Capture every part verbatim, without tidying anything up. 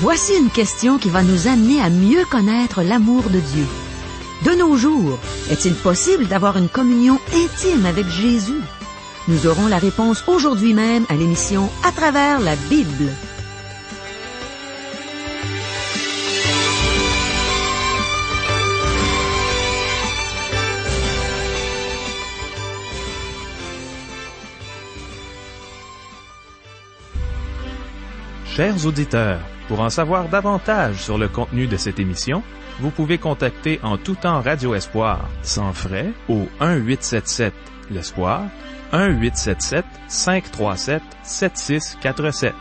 Voici une question qui va nous amener à mieux connaître l'amour de Dieu. De nos jours, est-il possible d'avoir une communion intime avec Jésus? Nous aurons la réponse aujourd'hui même à l'émission À travers la Bible. Chers auditeurs, pour en savoir davantage sur le contenu de cette émission, vous pouvez contacter en tout temps Radio Espoir, sans frais, au un huit sept sept l'Espoir, un huit sept sept cinq trois sept sept six quatre sept.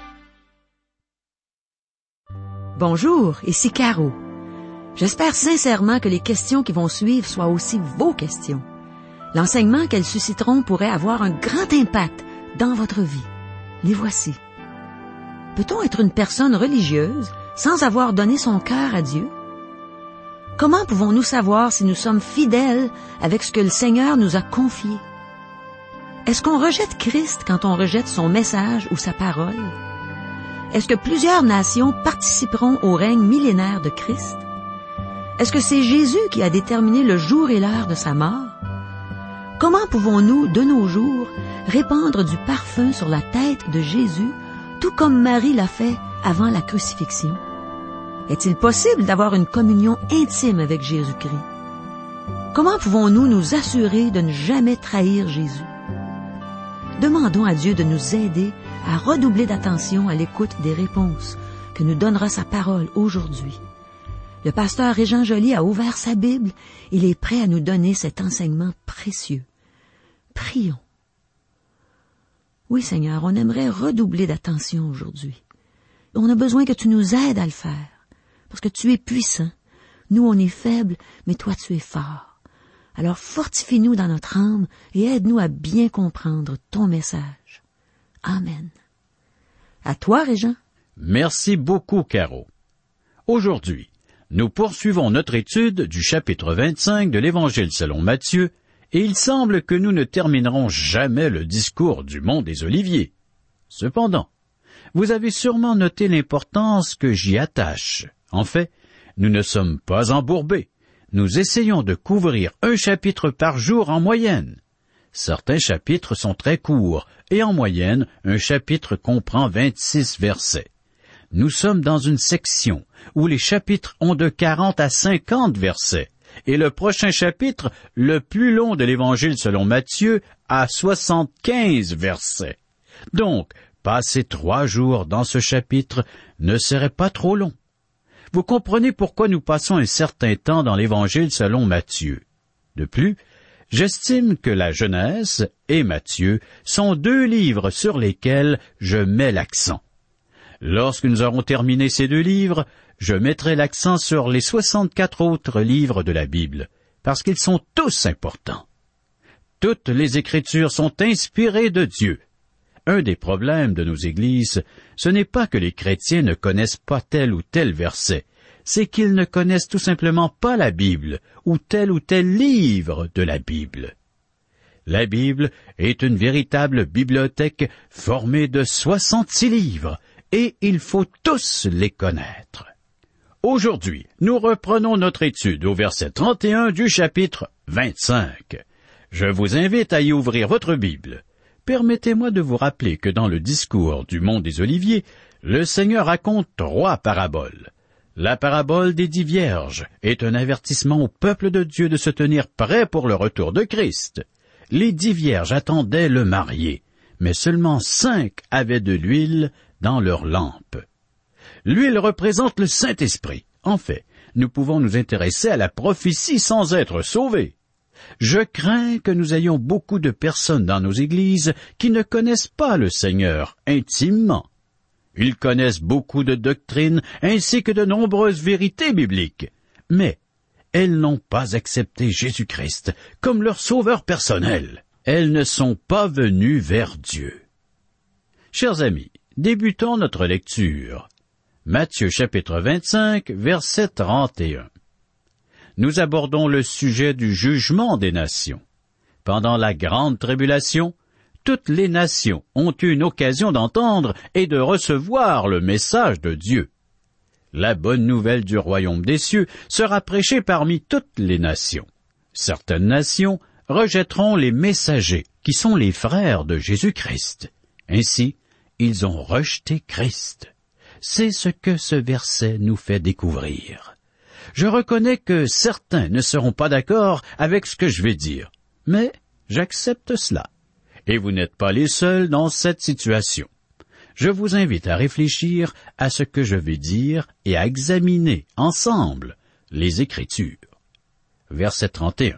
Bonjour, ici Caro. J'espère sincèrement que les questions qui vont suivre soient aussi vos questions. L'enseignement qu'elles susciteront pourrait avoir un grand impact dans votre vie. Les voici. Peut-on être une personne religieuse sans avoir donné son cœur à Dieu? Comment pouvons-nous savoir si nous sommes fidèles avec ce que le Seigneur nous a confié? Est-ce qu'on rejette Christ quand on rejette son message ou sa parole? Est-ce que plusieurs nations participeront au règne millénaire de Christ? Est-ce que c'est Jésus qui a déterminé le jour et l'heure de sa mort? Comment pouvons-nous, de nos jours, répandre du parfum sur la tête de Jésus, tout comme Marie l'a fait avant la crucifixion? Est-il possible d'avoir une communion intime avec Jésus-Christ? Comment pouvons-nous nous assurer de ne jamais trahir Jésus? Demandons à Dieu de nous aider à redoubler d'attention à l'écoute des réponses que nous donnera sa parole aujourd'hui. Le pasteur Régent Joly a ouvert sa Bible. Il est prêt à nous donner cet enseignement précieux. Prions. Oui, Seigneur, on aimerait redoubler d'attention aujourd'hui. On a besoin que tu nous aides à le faire, parce que tu es puissant. Nous, on est faibles, mais toi, tu es fort. Alors fortifie-nous dans notre âme et aide-nous à bien comprendre ton message. Amen. À toi, Régent. Merci beaucoup, Caro. Aujourd'hui, nous poursuivons notre étude du chapitre vingt-cinq de l'Évangile selon Matthieu, et il semble que nous ne terminerons jamais le discours du mont des Oliviers. Cependant, vous avez sûrement noté l'importance que j'y attache. En fait, nous ne sommes pas embourbés. Nous essayons de couvrir un chapitre par jour en moyenne. Certains chapitres sont très courts, et en moyenne, un chapitre comprend vingt-six versets. Nous sommes dans une section où les chapitres ont de quarante à cinquante versets. Et le prochain chapitre, le plus long de l'Évangile selon Matthieu, a soixante-quinze versets. Donc, passer trois jours dans ce chapitre ne serait pas trop long. Vous comprenez pourquoi nous passons un certain temps dans l'Évangile selon Matthieu. De plus, j'estime que la Genèse et Matthieu sont deux livres sur lesquels je mets l'accent. Lorsque nous aurons terminé ces deux livres, je mettrai l'accent sur les soixante-quatre autres livres de la Bible, parce qu'ils sont tous importants. Toutes les Écritures sont inspirées de Dieu. Un des problèmes de nos églises, ce n'est pas que les chrétiens ne connaissent pas tel ou tel verset, c'est qu'ils ne connaissent tout simplement pas la Bible, ou tel ou tel livre de la Bible. La Bible est une véritable bibliothèque formée de soixante-six livres, et il faut tous les connaître. Aujourd'hui, nous reprenons notre étude au verset trente et un du chapitre vingt-cinq. Je vous invite à y ouvrir votre Bible. Permettez-moi de vous rappeler que dans le discours du mont des Oliviers, le Seigneur raconte trois paraboles. La parabole des dix vierges est un avertissement au peuple de Dieu de se tenir prêt pour le retour de Christ. Les dix vierges attendaient le marié, mais seulement cinq avaient de l'huile dans leurs lampes. L'huile représente le Saint-Esprit. En fait, nous pouvons nous intéresser à la prophétie sans être sauvés. Je crains que nous ayons beaucoup de personnes dans nos églises qui ne connaissent pas le Seigneur intimement. Ils connaissent beaucoup de doctrines ainsi que de nombreuses vérités bibliques, mais elles n'ont pas accepté Jésus-Christ comme leur sauveur personnel. Elles ne sont pas venues vers Dieu. Chers amis, débutons notre lecture. Matthieu chapitre vingt-cinq, verset trente et un. Nous abordons le sujet du jugement des nations. Pendant la grande tribulation, toutes les nations ont eu une occasion d'entendre et de recevoir le message de Dieu. La bonne nouvelle du royaume des cieux sera prêchée parmi toutes les nations. Certaines nations rejetteront les messagers, qui sont les frères de Jésus-Christ. Ainsi, ils ont rejeté Christ. C'est ce que ce verset nous fait découvrir. Je reconnais que certains ne seront pas d'accord avec ce que je vais dire, mais j'accepte cela. Et vous n'êtes pas les seuls dans cette situation. Je vous invite à réfléchir à ce que je vais dire et à examiner ensemble les Écritures. Verset trente et un.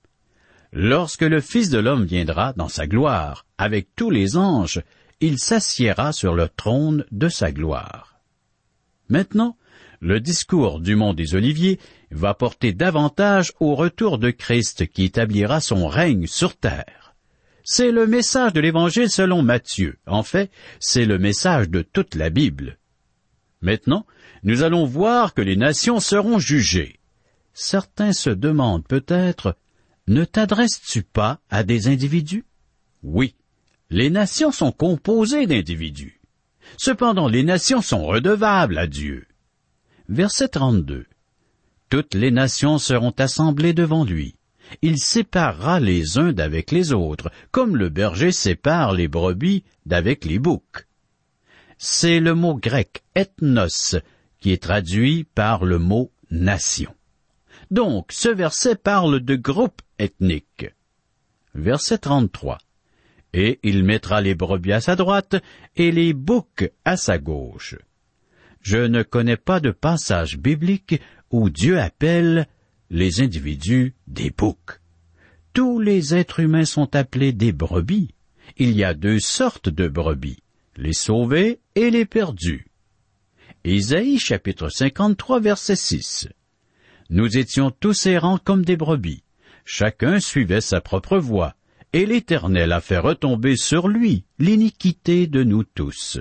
Lorsque le Fils de l'homme viendra dans sa gloire, avec tous les anges, il s'assiera sur le trône de sa gloire. Maintenant, le discours du mont des Oliviers va porter davantage au retour de Christ qui établira son règne sur terre. C'est le message de l'Évangile selon Matthieu. En fait, c'est le message de toute la Bible. Maintenant, nous allons voir que les nations seront jugées. Certains se demandent peut-être, ne t'adresses-tu pas à des individus? Oui, les nations sont composées d'individus. Cependant, les nations sont redevables à Dieu. Verset trente-deux. Toutes les nations seront assemblées devant lui. Il séparera les uns d'avec les autres, comme le berger sépare les brebis d'avec les boucs. C'est le mot grec « ethnos » qui est traduit par le mot « nation ». Donc, ce verset parle de groupe ethnique. Verset trente-trois. Et il mettra les brebis à sa droite et les boucs à sa gauche. Je ne connais pas de passage biblique où Dieu appelle les individus des boucs. Tous les êtres humains sont appelés des brebis. Il y a deux sortes de brebis, les sauvés et les perdus. Ésaïe chapitre cinquante-trois verset six. Nous étions tous errants comme des brebis. Chacun suivait sa propre voie, et l'Éternel a fait retomber sur lui l'iniquité de nous tous.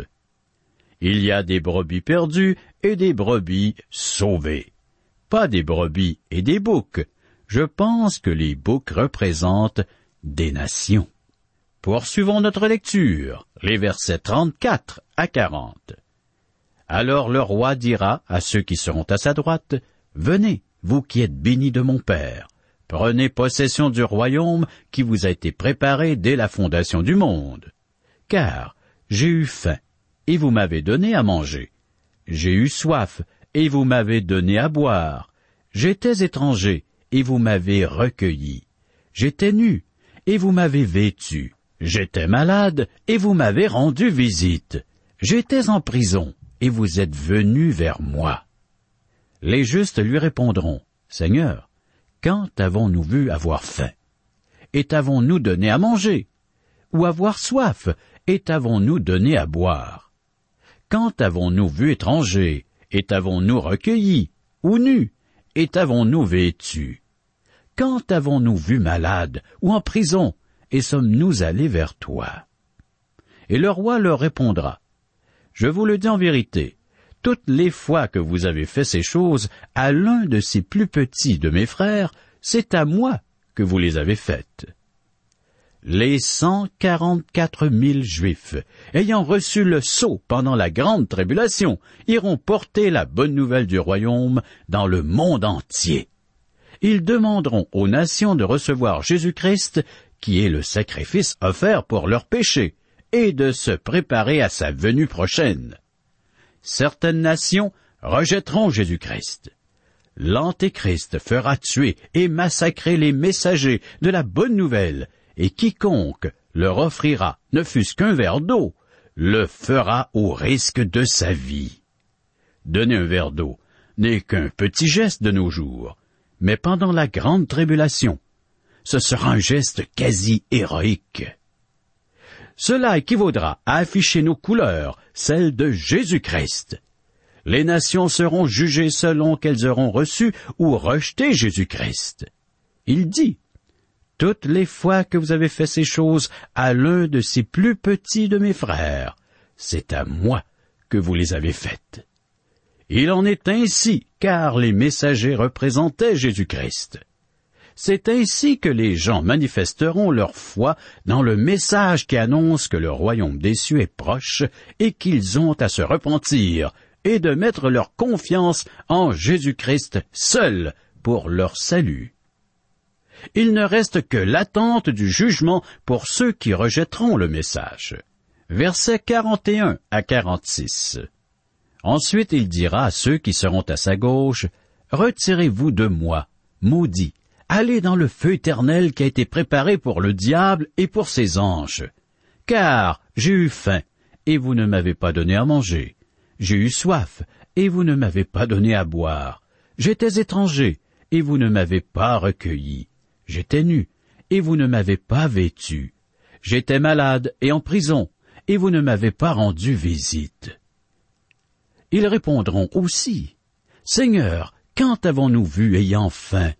Il y a des brebis perdues et des brebis sauvées. Pas des brebis et des boucs. Je pense que les boucs représentent des nations. Poursuivons notre lecture, les versets trente-quatre à quarante. Alors le roi dira à ceux qui seront à sa droite, « Venez, vous qui êtes bénis de mon Père, prenez possession du royaume qui vous a été préparé dès la fondation du monde. Car j'ai eu faim, et vous m'avez donné à manger. J'ai eu soif, et vous m'avez donné à boire. J'étais étranger, et vous m'avez recueilli. J'étais nu, et vous m'avez vêtu. J'étais malade, et vous m'avez rendu visite. J'étais en prison, et vous êtes venus vers moi. » Les justes lui répondront, « Seigneur, quand avons-nous vu avoir faim? Et t'avons-nous donné à manger? Ou avoir soif? Et t'avons-nous donné à boire? Quand avons-nous vu étranger? Et t'avons-nous recueilli? Ou nu? Et t'avons-nous vêtu? Quand avons-nous vu malade? Ou en prison? Et sommes-nous allés vers toi? » Et le roi leur répondra, « Je vous le dis en vérité, toutes les fois que vous avez fait ces choses à l'un de ces plus petits de mes frères, c'est à moi que vous les avez faites. » Les cent quarante-quatre mille Juifs, ayant reçu le sceau pendant la grande tribulation, iront porter la bonne nouvelle du royaume dans le monde entier. Ils demanderont aux nations de recevoir Jésus-Christ, qui est le sacrifice offert pour leurs péchés, et de se préparer à sa venue prochaine. Certaines nations rejetteront Jésus-Christ. L'Antéchrist fera tuer et massacrer les messagers de la bonne nouvelle, et quiconque leur offrira ne fût-ce qu'un verre d'eau, le fera au risque de sa vie. Donner un verre d'eau n'est qu'un petit geste de nos jours, mais pendant la grande tribulation, ce sera un geste quasi héroïque. Cela équivaudra à afficher nos couleurs, celles de Jésus-Christ. Les nations seront jugées selon qu'elles auront reçu ou rejeté Jésus-Christ. Il dit, « Toutes les fois que vous avez fait ces choses à l'un de ces plus petits de mes frères, c'est à moi que vous les avez faites. » Il en est ainsi, car les messagers représentaient Jésus-Christ. C'est ainsi que les gens manifesteront leur foi dans le message qui annonce que le royaume des cieux est proche et qu'ils ont à se repentir et de mettre leur confiance en Jésus-Christ seul pour leur salut. Il ne reste que l'attente du jugement pour ceux qui rejetteront le message. Versets quarante et un à quarante-six. Ensuite il dira à ceux qui seront à sa gauche, « Retirez-vous de moi, maudits, allez dans le feu éternel qui a été préparé pour le diable et pour ses anges. Car j'ai eu faim, et vous ne m'avez pas donné à manger. J'ai eu soif, et vous ne m'avez pas donné à boire. J'étais étranger, et vous ne m'avez pas recueilli. J'étais nu, et vous ne m'avez pas vêtu. J'étais malade et en prison, et vous ne m'avez pas rendu visite. » Ils répondront aussi, « Seigneur, quand avons-nous vu ayant faim,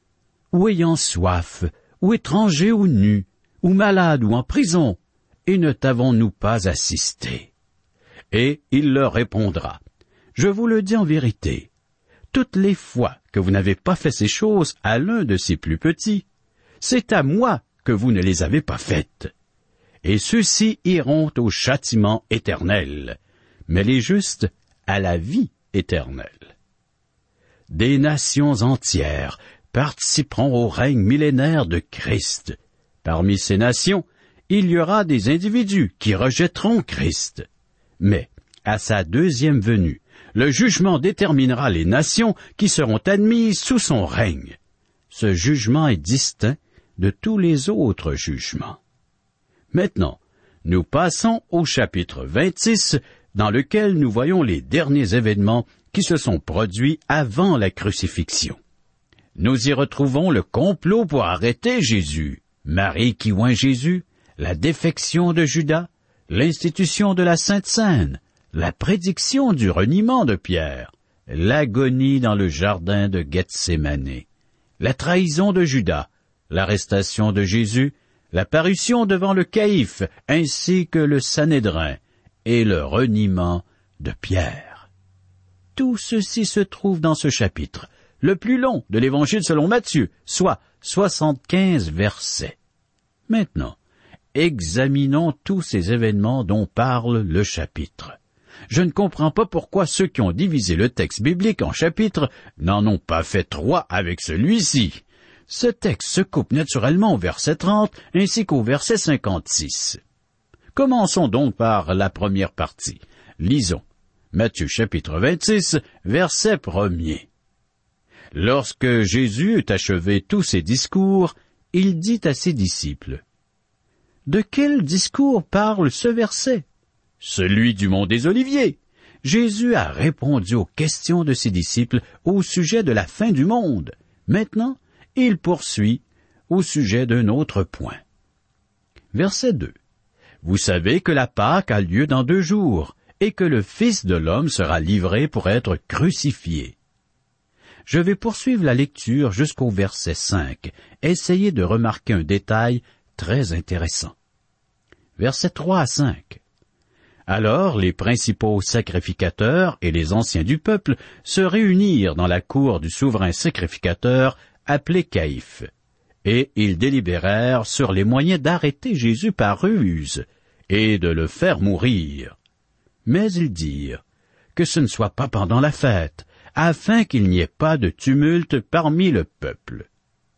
ou ayant soif, ou étranger ou nu, ou malade ou en prison, et ne t'avons-nous pas assisté? » Et il leur répondra, « Je vous le dis en vérité, toutes les fois que vous n'avez pas fait ces choses à l'un de ces plus petits, c'est à moi que vous ne les avez pas faites. Et ceux-ci iront au châtiment éternel, mais les justes à la vie éternelle. » Des nations entières participeront au règne millénaire de Christ. Parmi ces nations, il y aura des individus qui rejetteront Christ. Mais, à sa deuxième venue, le jugement déterminera les nations qui seront admises sous son règne. Ce jugement est distinct de tous les autres jugements. Maintenant, nous passons au chapitre vingt-six, dans lequel nous voyons les derniers événements qui se sont produits avant la crucifixion. Nous y retrouvons le complot pour arrêter Jésus, Marie qui oint Jésus, la défection de Judas, l'institution de la Sainte Seine, la prédiction du reniement de Pierre, l'agonie dans le jardin de Gethsémane, la trahison de Judas, l'arrestation de Jésus, la parution devant le Caïphe, ainsi que le Sanhédrin, et le reniement de Pierre. Tout ceci se trouve dans ce chapitre, le plus long de l'Évangile selon Matthieu, soit soixante-quinze versets. Maintenant, examinons tous ces événements dont parle le chapitre. Je ne comprends pas pourquoi ceux qui ont divisé le texte biblique en chapitres n'en ont pas fait trois avec celui-ci. Ce texte se coupe naturellement au verset trente ainsi qu'au verset cinquante-six. Commençons donc par la première partie. Lisons. Matthieu chapitre vingt-six, verset premier. Lorsque Jésus eut achevé tous ses discours, il dit à ses disciples, « De quel discours parle ce verset? Celui du mont des Oliviers. » Jésus a répondu aux questions de ses disciples au sujet de la fin du monde. Maintenant, il poursuit au sujet d'un autre point. Verset deux. Vous savez que la Pâque a lieu dans deux jours, et que le Fils de l'homme sera livré pour être crucifié. Je vais poursuivre la lecture jusqu'au verset cinq. Essayez de remarquer un détail très intéressant. Versets trois à cinq. Alors les principaux sacrificateurs et les anciens du peuple se réunirent dans la cour du souverain sacrificateur appelé Caïphe, et ils délibérèrent sur les moyens d'arrêter Jésus par ruse et de le faire mourir. Mais ils dirent que ce ne soit pas pendant la fête, afin qu'il n'y ait pas de tumulte parmi le peuple.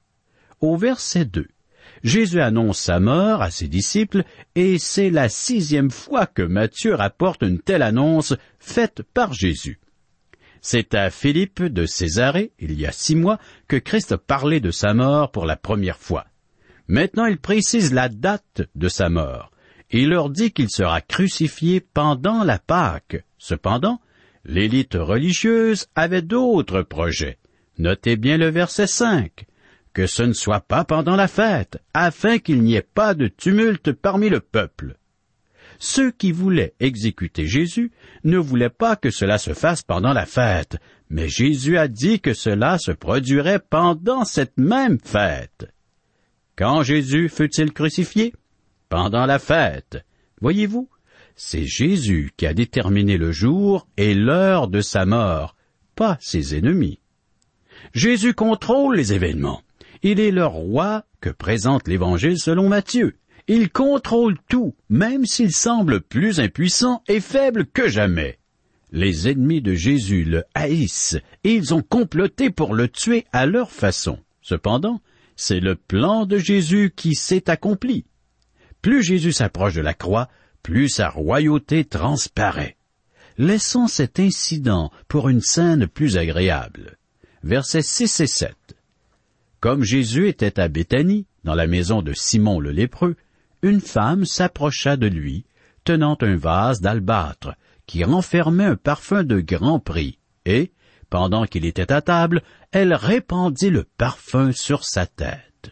Au verset deux, Jésus annonce sa mort à ses disciples, et c'est la sixième fois que Matthieu rapporte une telle annonce faite par Jésus. C'est à Philippe de Césarée, il y a six mois, que Christ a parlé de sa mort pour la première fois. Maintenant il précise la date de sa mort. Il leur dit qu'il sera crucifié pendant la Pâque. Cependant, l'élite religieuse avait d'autres projets. Notez bien le verset cinq. Que ce ne soit pas pendant la fête, afin qu'il n'y ait pas de tumulte parmi le peuple. Ceux qui voulaient exécuter Jésus ne voulaient pas que cela se fasse pendant la fête, mais Jésus a dit que cela se produirait pendant cette même fête. Quand Jésus fut-il crucifié? Pendant la fête. Voyez-vous, c'est Jésus qui a déterminé le jour et l'heure de sa mort, pas ses ennemis. Jésus contrôle les événements. Il est le roi que présente l'Évangile selon Matthieu. Il contrôle tout, même s'il semble plus impuissant et faible que jamais. Les ennemis de Jésus le haïssent et ils ont comploté pour le tuer à leur façon. Cependant, c'est le plan de Jésus qui s'est accompli. Plus Jésus s'approche de la croix, plus sa royauté transparaît. Laissons cet incident pour une scène plus agréable. Versets six et sept. Comme Jésus était à Béthanie, dans la maison de Simon le lépreux, une femme s'approcha de lui, tenant un vase d'albâtre, qui renfermait un parfum de grand prix, et, pendant qu'il était à table, elle répandit le parfum sur sa tête.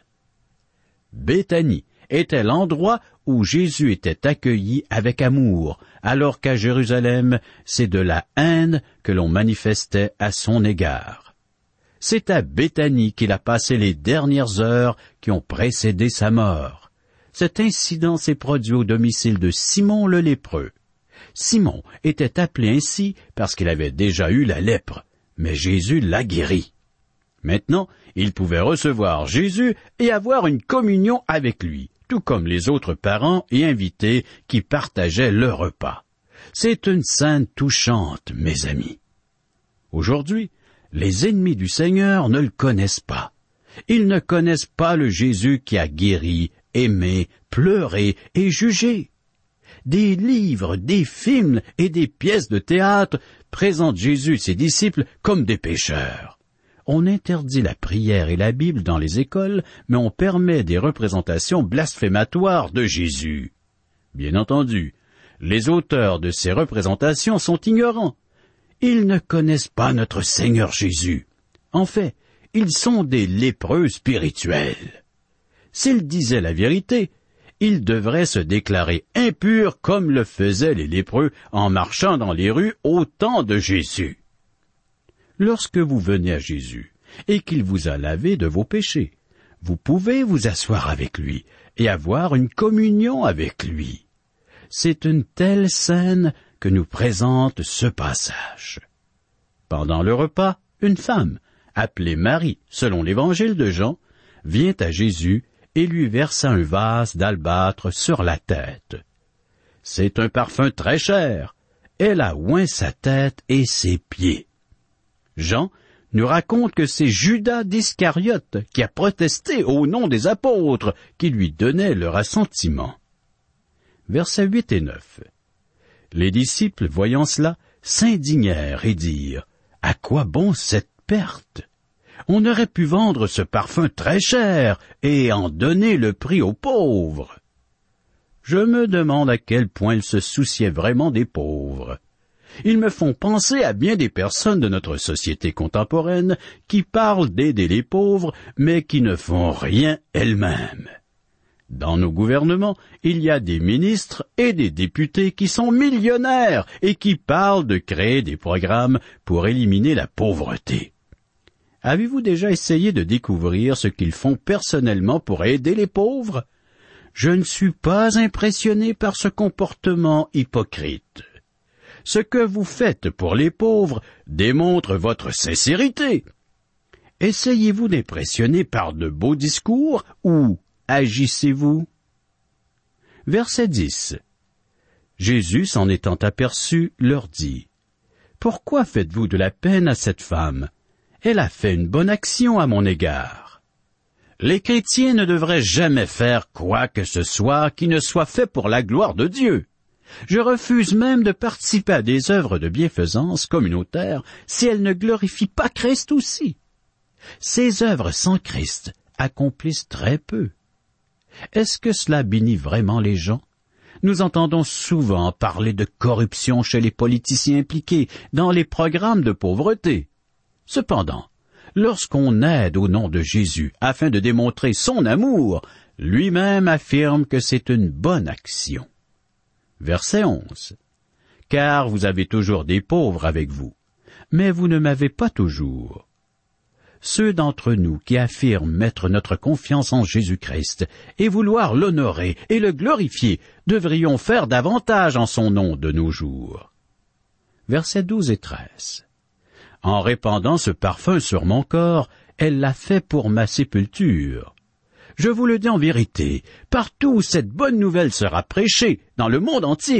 Béthanie était l'endroit où Jésus était accueilli avec amour, alors qu'à Jérusalem, c'est de la haine que l'on manifestait à son égard. C'est à Béthanie qu'il a passé les dernières heures qui ont précédé sa mort. Cet incident s'est produit au domicile de Simon le lépreux. Simon était appelé ainsi parce qu'il avait déjà eu la lèpre, mais Jésus l'a guéri. Maintenant, il pouvait recevoir Jésus et avoir une communion avec lui, tout comme les autres parents et invités qui partageaient le repas. C'est une scène touchante, mes amis. Aujourd'hui, les ennemis du Seigneur ne le connaissent pas. Ils ne connaissent pas le Jésus qui a guéri, aimé, pleuré et jugé. Des livres, des films et des pièces de théâtre présentent Jésus et ses disciples comme des pécheurs. On interdit la prière et la Bible dans les écoles, mais on permet des représentations blasphématoires de Jésus. Bien entendu, les auteurs de ces représentations sont ignorants. Ils ne connaissent pas notre Seigneur Jésus. En fait, ils sont des lépreux spirituels. S'ils disaient la vérité, ils devraient se déclarer impurs comme le faisaient les lépreux en marchant dans les rues au temps de Jésus. Lorsque vous venez à Jésus et qu'il vous a lavé de vos péchés, vous pouvez vous asseoir avec lui et avoir une communion avec lui. C'est une telle scène que nous présente ce passage. Pendant le repas, une femme, appelée Marie, selon l'évangile de Jean, vient à Jésus et lui versa un vase d'albâtre sur la tête. C'est un parfum très cher. Elle a oint sa tête et ses pieds. Jean nous raconte que c'est Judas d'Iscariote qui a protesté au nom des apôtres qui lui donnaient leur assentiment. Versets huit et neuf. Les disciples, voyant cela, s'indignèrent et dirent « À quoi bon cette perte? On aurait pu vendre ce parfum très cher et en donner le prix aux pauvres. » Je me demande à quel point ils se souciaient vraiment des pauvres. Ils me font penser à bien des personnes de notre société contemporaine qui parlent d'aider les pauvres, mais qui ne font rien elles-mêmes. Dans nos gouvernements, il y a des ministres et des députés qui sont millionnaires et qui parlent de créer des programmes pour éliminer la pauvreté. Avez-vous déjà essayé de découvrir ce qu'ils font personnellement pour aider les pauvres? Je ne suis pas impressionné par ce comportement hypocrite. Ce que vous faites pour les pauvres démontre votre sincérité. Essayez-vous d'impressionner par de beaux discours ou agissez-vous? Verset dix. Jésus, s'en étant aperçu, leur dit, « Pourquoi faites-vous de la peine à cette femme? Elle a fait une bonne action à mon égard. » Les chrétiens ne devraient jamais faire quoi que ce soit qui ne soit fait pour la gloire de Dieu. Je refuse même de participer à des œuvres de bienfaisance communautaire si elles ne glorifient pas Christ aussi. Ces œuvres sans Christ accomplissent très peu. Est-ce que cela bénit vraiment les gens? Nous entendons souvent parler de corruption chez les politiciens impliqués dans les programmes de pauvreté. Cependant, lorsqu'on aide au nom de Jésus afin de démontrer son amour, lui-même affirme que c'est une bonne action. Verset onze. « Car vous avez toujours des pauvres avec vous, mais vous ne m'avez pas toujours. » Ceux d'entre nous qui affirment mettre notre confiance en Jésus-Christ et vouloir l'honorer et le glorifier devrions faire davantage en son nom de nos jours. Versets douze et treize. « En répandant ce parfum sur mon corps, elle l'a fait pour ma sépulture. Je vous le dis en vérité, partout où cette bonne nouvelle sera prêchée, dans le monde entier,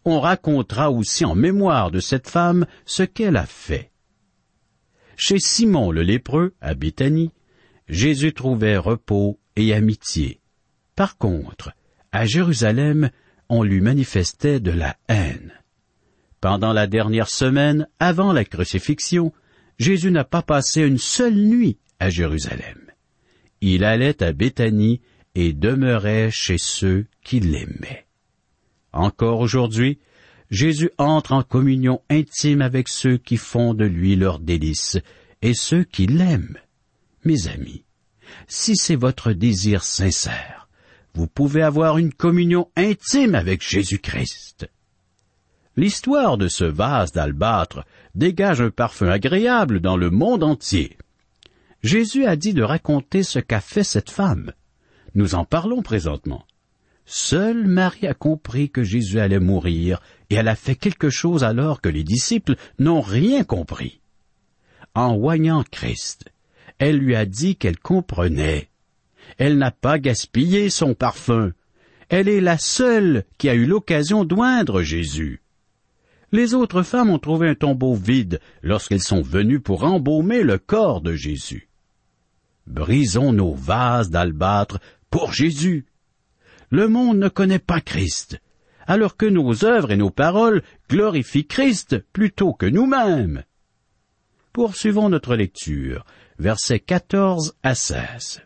on racontera aussi en mémoire de cette femme ce qu'elle a fait. Chez Simon le lépreux, à Béthanie, Jésus trouvait repos et amitié. Par contre, à Jérusalem, on lui manifestait de la haine. Pendant la dernière semaine, avant la crucifixion, Jésus n'a pas passé une seule nuit à Jérusalem. Il allait à Béthanie et demeurait chez ceux qui l'aimaient. Encore aujourd'hui, Jésus entre en communion intime avec ceux qui font de lui leur délice et ceux qui l'aiment. Mes amis, si c'est votre désir sincère, vous pouvez avoir une communion intime avec Jésus-Christ. L'histoire de ce vase d'albâtre dégage un parfum agréable dans le monde entier. Jésus a dit de raconter ce qu'a fait cette femme. Nous en parlons présentement. Seule Marie a compris que Jésus allait mourir, et elle a fait quelque chose alors que les disciples n'ont rien compris. En voyant Christ, elle lui a dit qu'elle comprenait. Elle n'a pas gaspillé son parfum. Elle est la seule qui a eu l'occasion d'oindre Jésus. Les autres femmes ont trouvé un tombeau vide lorsqu'elles sont venues pour embaumer le corps de Jésus. Brisons nos vases d'albâtre pour Jésus. Le monde ne connaît pas Christ, alors que nos œuvres et nos paroles glorifient Christ plutôt que nous-mêmes. Poursuivons notre lecture, versets quatorze à seize.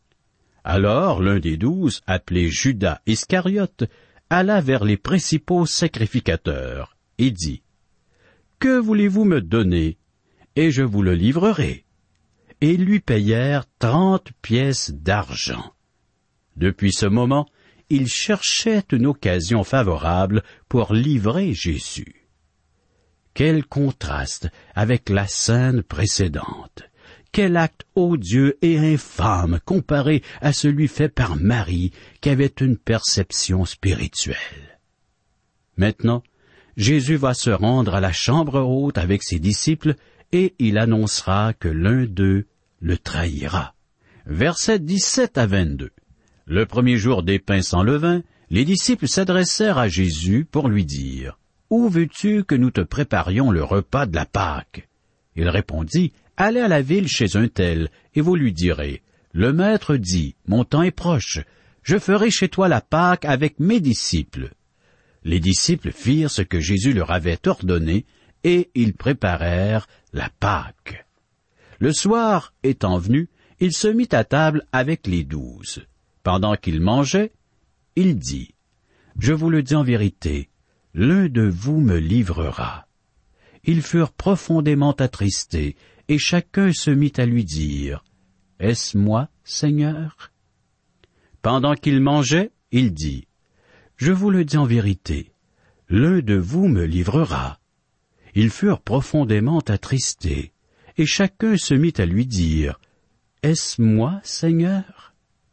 Alors l'un des douze, appelé Judas Iscariote, alla vers les principaux sacrificateurs et dit, « Que voulez-vous me donner, et je vous le livrerai. » Et ils lui payèrent trente pièces d'argent. Depuis ce moment, il cherchait une occasion favorable pour livrer Jésus. Quel contraste avec la scène précédente! Quel acte odieux et infâme comparé à celui fait par Marie, qui avait une perception spirituelle. Maintenant, Jésus va se rendre à la chambre haute avec ses disciples et il annoncera que l'un d'eux le trahira. Versets dix-sept à vingt-deux. Le premier jour des pains sans levain, les disciples s'adressèrent à Jésus pour lui dire, « Où veux-tu que nous te préparions le repas de la Pâque? » Il répondit, « Allez à la ville chez un tel, et vous lui direz, « Le maître dit, mon temps est proche, je ferai chez toi la Pâque avec mes disciples. » Les disciples firent ce que Jésus leur avait ordonné, et ils préparèrent la Pâque. Le soir étant venu, il se mit à table avec les douze. Pendant qu'il mangeait, il dit, « Je vous le dis en vérité, l'un de vous me livrera. » Ils furent profondément attristés, et chacun se mit à lui dire, « Est-ce moi, Seigneur? » Pendant qu'il mangeait, il dit, « Je vous le dis en vérité, l'un de vous me livrera. » Ils furent profondément attristés, et chacun se mit à lui dire, « Est-ce moi, Seigneur? »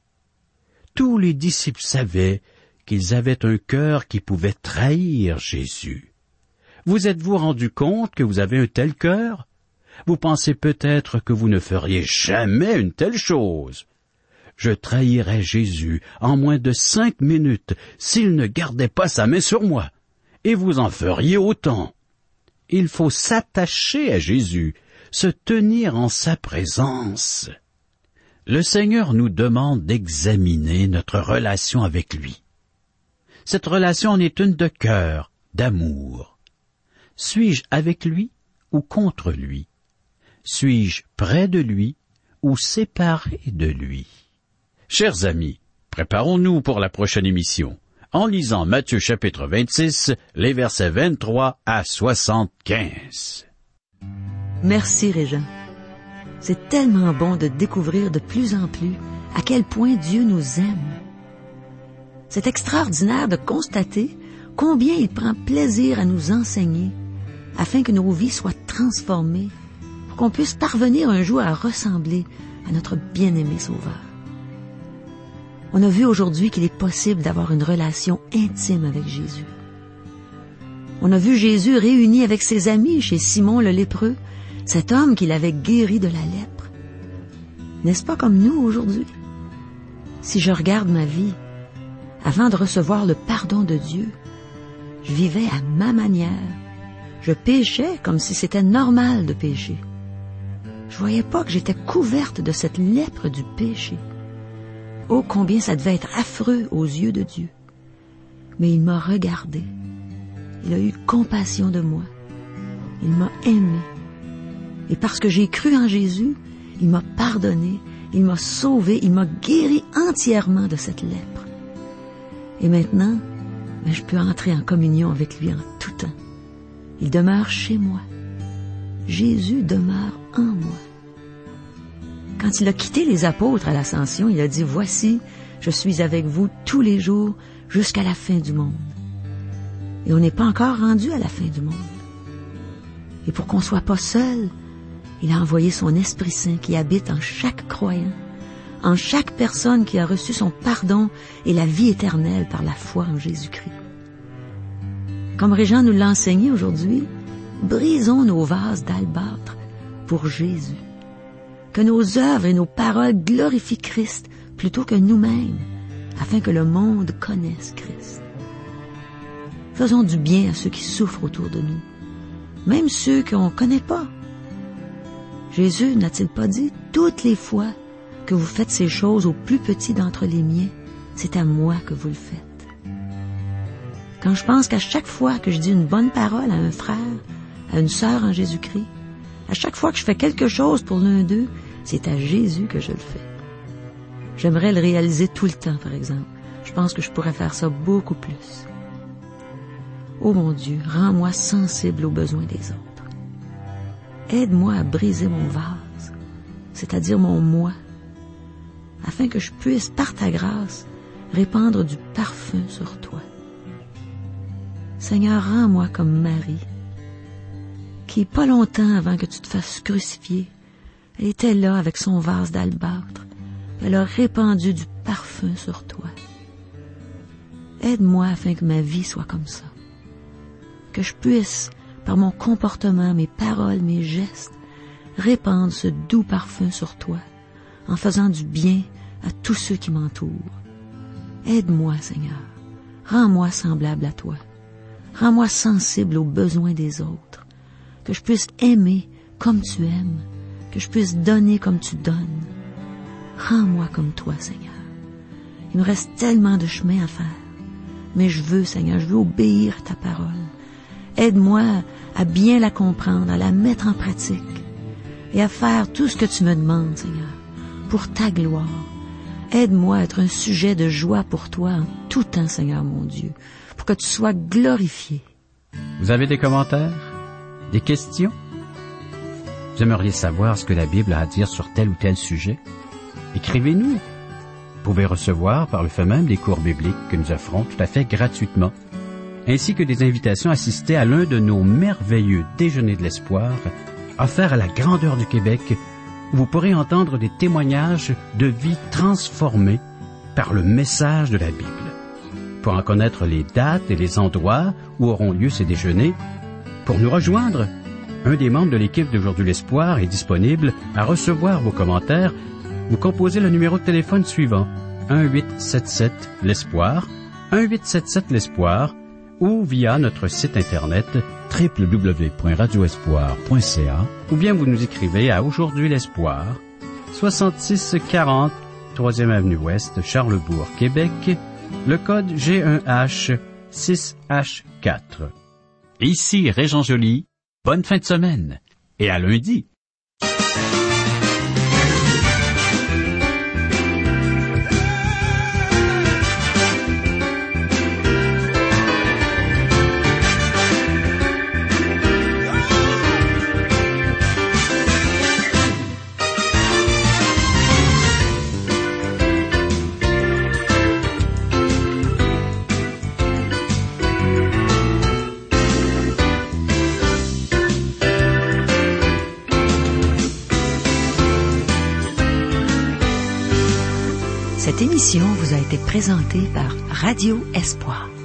Tous les disciples savaient qu'ils avaient un cœur qui pouvait trahir Jésus. Vous êtes-vous rendu compte que vous avez un tel cœur? Vous pensez peut-être que vous ne feriez jamais une telle chose. Je trahirais Jésus en moins de cinq minutes s'il ne gardait pas sa main sur moi, et vous en feriez autant. Il faut s'attacher à Jésus, se tenir en sa présence. Le Seigneur nous demande d'examiner notre relation avec lui. Cette relation en est une de cœur, d'amour. Suis-je avec lui ou contre lui? Suis-je près de lui ou séparé de lui? Chers amis, préparons-nous pour la prochaine émission en lisant Matthieu chapitre vingt-six, les versets vingt-trois à soixante-quinze. Merci, Régent. C'est tellement bon de découvrir de plus en plus à quel point Dieu nous aime. C'est extraordinaire de constater combien il prend plaisir à nous enseigner afin que nos vies soient transformées pour qu'on puisse parvenir un jour à ressembler à notre bien-aimé Sauveur. On a vu aujourd'hui qu'il est possible d'avoir une relation intime avec Jésus. On a vu Jésus réuni avec ses amis chez Simon le lépreux, cet homme qui l'avait guéri de la lèpre. N'est-ce pas comme nous aujourd'hui? Si je regarde ma vie, avant de recevoir le pardon de Dieu, Je vivais à ma manière. Je péchais comme si c'était normal de pécher. Je voyais pas que j'étais couverte de cette lèpre du péché. Oh, combien ça devait être affreux aux yeux de Dieu. Mais il m'a regardé. Il a eu compassion de moi. Il m'a aimé. Et parce que j'ai cru en Jésus, il m'a pardonné, il m'a sauvé, il m'a guéri entièrement de cette lèpre. Et maintenant, ben, je peux entrer en communion avec lui en tout temps. Il demeure chez moi. Jésus demeure en moi. Quand il a quitté les apôtres à l'Ascension, il a dit « Voici, je suis avec vous tous les jours jusqu'à la fin du monde. » Et on n'est pas encore rendu à la fin du monde. Et pour qu'on ne soit pas seul, il a envoyé son Esprit Saint qui habite en chaque croyant, en chaque personne qui a reçu son pardon et la vie éternelle par la foi en Jésus-Christ. Comme Régent nous l'a enseigné aujourd'hui, brisons nos vases d'albâtre pour Jésus. Que nos œuvres et nos paroles glorifient Christ plutôt que nous-mêmes, afin que le monde connaisse Christ. Faisons du bien à ceux qui souffrent autour de nous, même ceux qu'on ne connaît pas. Jésus n'a-t-il pas dit « Toutes les fois que vous faites ces choses au plus petit d'entre les miens, c'est à moi que vous le faites. » Quand je pense qu'à chaque fois que je dis une bonne parole à un frère, à une sœur en Jésus-Christ, à chaque fois que je fais quelque chose pour l'un d'eux, c'est à Jésus que je le fais. J'aimerais le réaliser tout le temps, par exemple. Je pense que je pourrais faire ça beaucoup plus. Ô mon Dieu, rends-moi sensible aux besoins des autres. Aide-moi à briser mon vase, c'est-à-dire mon moi, afin que je puisse, par ta grâce, répandre du parfum sur toi. Seigneur, rends-moi comme Marie, qui, pas longtemps avant que tu te fasses crucifier, elle était là avec son vase d'albâtre. Elle a répandu du parfum sur toi. Aide-moi afin que ma vie soit comme ça. Que je puisse, par mon comportement, mes paroles, mes gestes, répandre ce doux parfum sur toi, en faisant du bien à tous ceux qui m'entourent. Aide-moi, Seigneur. Rends-moi semblable à toi. Rends-moi sensible aux besoins des autres. Que je puisse aimer comme tu aimes. Que je puisse donner comme tu donnes. Rends-moi comme toi, Seigneur. Il me reste tellement de chemin à faire. Mais je veux, Seigneur, je veux obéir à ta parole. Aide-moi à bien la comprendre, à la mettre en pratique et à faire tout ce que tu me demandes, Seigneur, pour ta gloire. Aide-moi à être un sujet de joie pour toi en tout temps, Seigneur mon Dieu, pour que tu sois glorifié. Vous avez des commentaires? Des questions? Vous aimeriez savoir ce que la Bible a à dire sur tel ou tel sujet? Écrivez-nous. Vous pouvez recevoir par le fait même des cours bibliques que nous offrons tout à fait gratuitement, ainsi que des invitations à assister à l'un de nos merveilleux déjeuners de l'espoir, offerts à la grandeur du Québec, où vous pourrez entendre des témoignages de vie transformées par le message de la Bible. Pour en connaître les dates et les endroits où auront lieu ces déjeuners, pour nous rejoindre, un des membres de l'équipe d'Aujourd'hui l'Espoir est disponible à recevoir vos commentaires. Vous composez le numéro de téléphone suivant, un huit sept sept l'Espoir, un huit sept sept l'Espoir, ou via notre site internet w w w point radio espoir point c a, ou bien vous nous écrivez à Aujourd'hui l'Espoir, soixante-six quarante, troisième avenue Ouest, Charlesbourg, Québec, le code G un H six H quatre. Ici Régent Joly, bonne fin de semaine, et à lundi. Cette émission vous a été présentée par Radio Espoir.